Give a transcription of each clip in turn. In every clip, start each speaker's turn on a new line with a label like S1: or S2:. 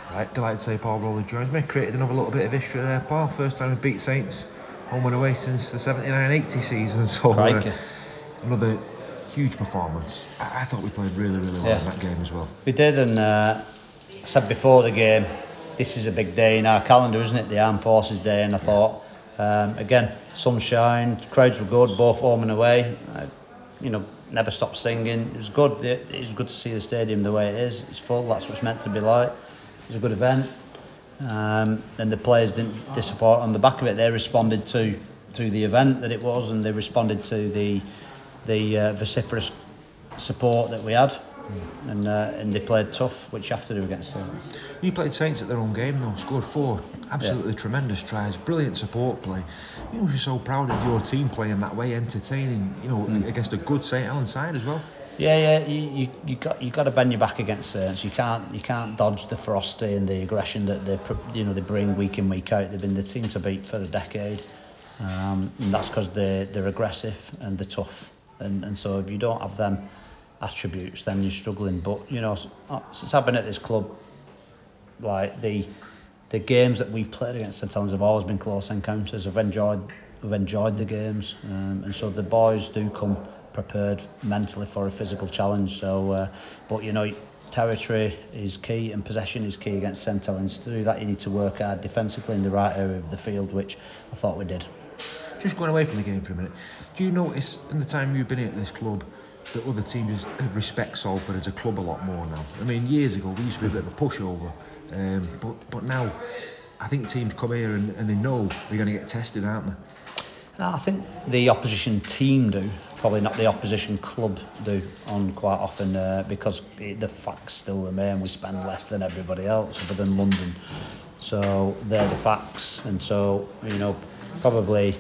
S1: Right, delighted to say Paul Rowley joins me. Created another little bit of history there, Paul. First time we beat Saints home and away since the 79-80 season. So another huge performance. I thought we played really well in that game as well.
S2: We did, and I said before the game, this is a big day in our calendar, isn't it? The Armed Forces Day, and I thought, again, sunshine, crowds were good, both home and away. Never stopped singing. It was good. It was good to see the stadium the way it is. It's full. That's what it's meant to be like. It was a good event, and the players didn't disappoint on the back of it. They responded to the event that it was, and they responded to the vociferous support that we had, and they played tough, which you have to do against Saints.
S1: You played Saints at their own game though, scored 4 absolutely tremendous tries, brilliant support play. You were so proud of your team playing that way, entertaining, against a good St Helens side as well.
S2: Yeah, you got to bend your back against Saints. You can't dodge the ferocity and the aggression that they bring week in, week out. They've been the team to beat for a decade, and that's because they're aggressive and they're tough. And so if you don't have them attributes, then you're struggling. But since I've been at this club, like the games that we've played against St Helens have always been close encounters. I've enjoyed the games, and so the boys do come prepared mentally for a physical challenge. So, but territory is key and possession is key against St Helens. To do that, you need to work hard defensively in the right area of the field, which I thought we did.
S1: Just going away from the game for a minute, do you notice in the time you've been at this club that other teams respect Salford as a club a lot more now? I mean, years ago we used to be a bit of a pushover, but now I think teams come here and they know they're going to get tested, aren't they?
S2: I think the opposition team do, probably not the opposition club do on quite often, because the facts still remain. We spend less than everybody else other than London, so they're the facts, and so probably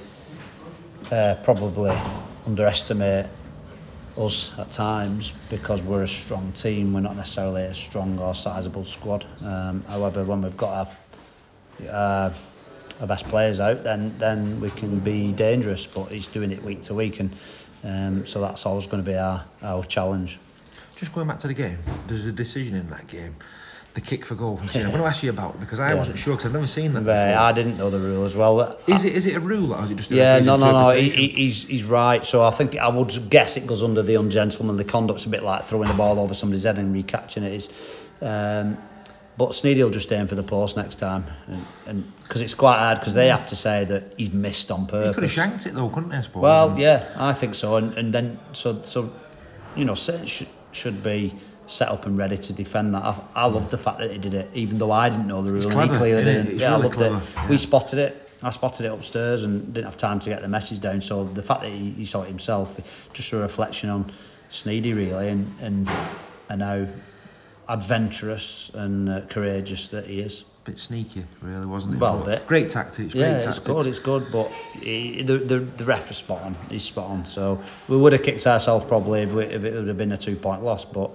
S2: underestimate us at times because we're a strong team. We're not necessarily a strong or sizable squad. However, when we've got our best players out, then we can be dangerous. But he's doing it week to week, and so that's always going to be our challenge.
S1: Just going back to the game, there's a decision in that game. The kick for goal from Shane. I'm going to ask you about it because I wasn't sure because I've never seen that before.
S2: I didn't know the rule as well.
S1: Is it a rule or is it just
S2: no, he's right. So I think I would guess it goes under the ungentlemanly conduct. It's a bit like throwing the ball over somebody's head and recatching it is. But Sneedy will just aim for the post next time, and because it's quite hard because they have to say that he's missed on purpose.
S1: He could have shanked it though, couldn't he, I suppose?
S2: Well, yeah, I think so, and then so Saints should be set up and ready to defend that. I loved the fact that he did it, even though I didn't know the rule.
S1: It's clever,
S2: he clearly didn't.
S1: Yeah, really
S2: I loved
S1: clever.
S2: it.
S1: Yeah.
S2: We spotted it. I spotted it upstairs and didn't have time to get the message down. So the fact that he saw it himself, just a reflection on Sneedy really, and how adventurous and courageous that he is.
S1: A bit sneaky, really, wasn't it?
S2: Well, a bit.
S1: Great tactics.
S2: It's good, but the ref is spot on. He's spot on. So we would have kicked ourselves probably if it would have been a 2-point loss, but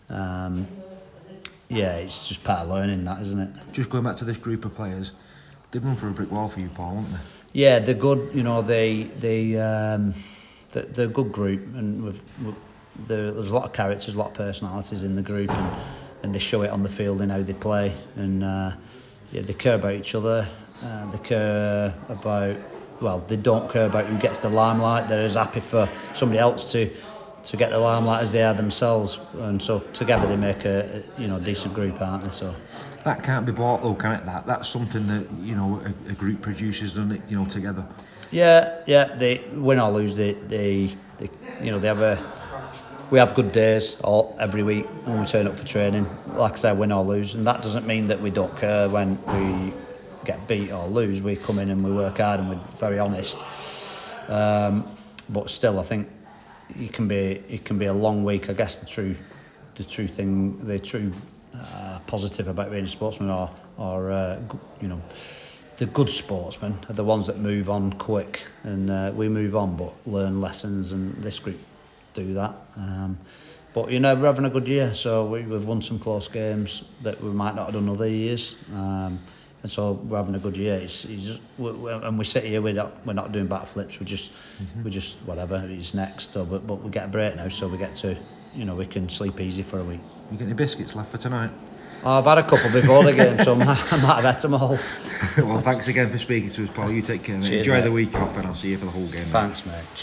S2: it's just part of learning that, isn't it?
S1: Just going back to this group of players, they've run for a brick wall for you, Paul, haven't they?
S2: Yeah, they're good. They're a good group, and there's a lot of characters, a lot of personalities in the group, and they show it on the field in how they play, and they care about each other. They care about. Well, they don't care about who gets the limelight. They're as happy for somebody else to get the limelight as they are themselves, and so together they make a decent group, aren't they? So
S1: that can't be bought though, can it? That's something that a group produces, doesn't it? Together.
S2: Yeah. They win or lose. They we have good days every week when we turn up for training. Like I say, win or lose, and that doesn't mean that we don't care when we get beat or lose. We come in and we work hard and we're very honest. But still, I think it can be a long week. I guess the true positive about being a sportsman or the good sportsmen are the ones that move on quick, and we move on but learn lessons, and this group do that. But we're having a good year, so we've won some close games that we might not have done other years, and so we're having a good year. And we sit here, we're not doing backflips. We just whatever is next. But we get a break now, so we get to we can sleep easy for a week.
S1: You got any biscuits left for tonight?
S2: I've had a couple before the game, so I might have had them all.
S1: Well, thanks again for speaking to us, Paul. You take care, mate.
S2: Cheers,
S1: Enjoy
S2: mate.
S1: the week off, and I'll see you for the whole game.
S2: Thanks, mate.